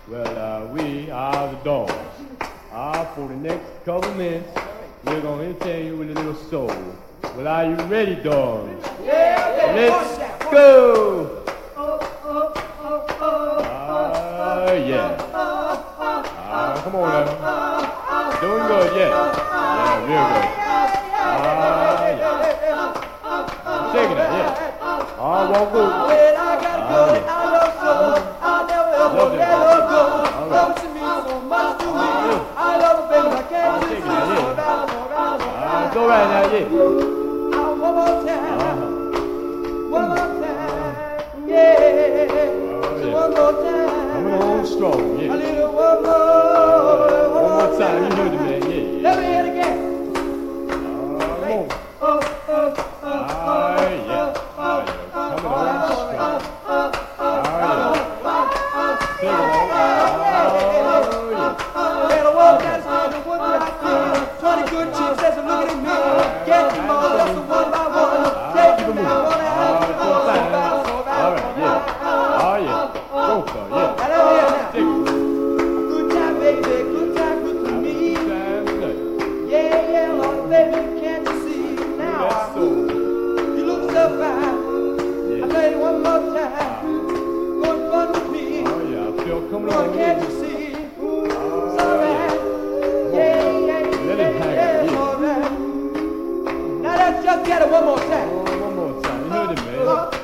Well, we are the dogs. For the next couple minutes, we're going to entertain you with a little soul. Well, are you ready, dogs? Yeah. Let's go! Yeah. Come on now. Doing good, yeah. Yeah, real good. Yeah. Taking it, yeah. Walk good. Well, I gotta go. I love so. I'll never ever let her go. Love to me so much to me. I love her, baby. I can't just see her around. It's all right now, yeah. One more time. One more time. Yeah. One more time. Coming on strong, yeah. A little one more. One more time, you heard it, man, yeah. Let me hear it again. Come on. Yeah. Coming on strong. Take it on. Better walk that street and what I feel. 20 good chicks that's looking at me. Get them all just one by one. Take them down, one and All right, yeah. Oh, yeah. Go for it, yeah. Now let me hear it now. Take it. Good time, baby. Good time, good to me. Time good. Yeah, Lord, baby, can't you see now? That's so. You look so fine. I tell you one more time. Good fun with me. Oh, yeah. I feel coming Lord, on. can't you see? It's all right. Yeah. Let it hang, It's yeah. all right. Now let's just get it one more time. One more time. You heard it, man.